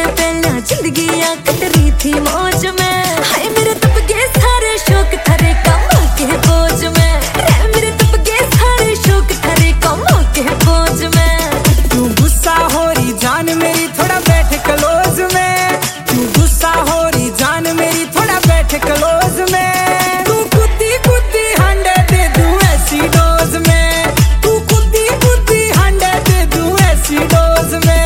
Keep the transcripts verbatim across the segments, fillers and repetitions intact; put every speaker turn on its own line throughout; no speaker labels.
पहला जिंदगी कट रही थी मौज में। हाय मेरे तब के सारे शौक थारे कमा के बोझ में। रे मेरे तब के सारे शौक थारे कमा के बोझ में।
तू गुस्सा हो रही जान मेरी थोड़ा बैठ क्लोज में। तू गुस्सा हो रही जान मेरी थोड़ा बैठ क्लोज में। तू कुत्ती कुत्ती हांडे दे दूं ऐसी डोज में। तू कुत्ती कुत्ती हांडे दे दूं ऐसी डोज में।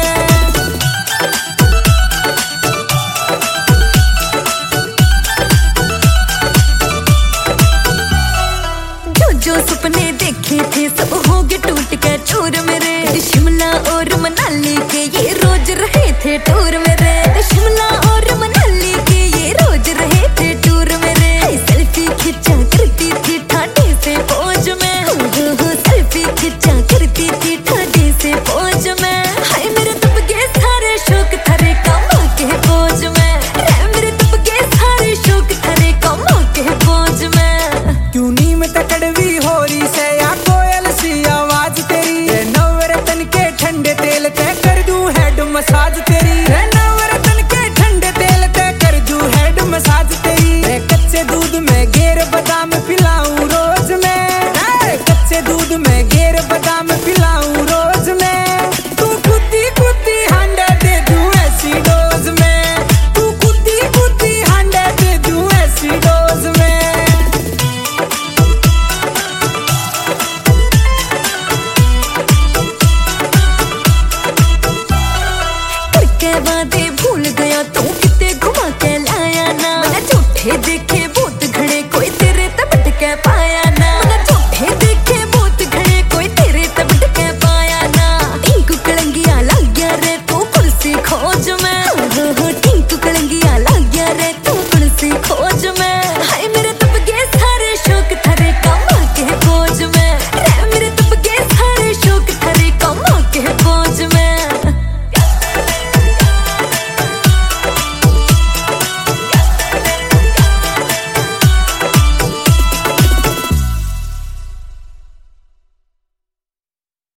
जो सपने देखे थे सब हो गए टूट के चूर मेरे। शिमला और मनाली के ये रोज रहे थे टूर मेरे। शिमला और मनाली के ये रोज रहे थे टूर मेरे। सेल्फी खिंचा करती थी ठाडे से पोज में। हो हो सेल्फी खिंचा करती थी ठाडे से पोज में। हाय मेरे तब के सारे शौक थारे कमा के बोझ में। रे मेरे तब के सारे शौक थारे कमा के बोझ में।
क्यों नीम तकड़वी हो रही से या कोयल सी आवाज तेरी। रे नवरत्न के ठंडे तेल ते कर दूं हेड मसाज तेरी। रे नवरत्न के ठंडे तेल ते कर दूं हेड मसाज तेरी। रे कच्चे दूध में गेर बादाम पिलाऊं रोज में। रे कच्चे दूध में गेर बादाम पिलाऊं रोज में। तू कुत्ती कुत्ती हांडे दे दूं ऐसी डोज में। तू कुत्ती कुत्ती हांडे दे दूं ऐसी डोज में।
वादे भूल गया तू।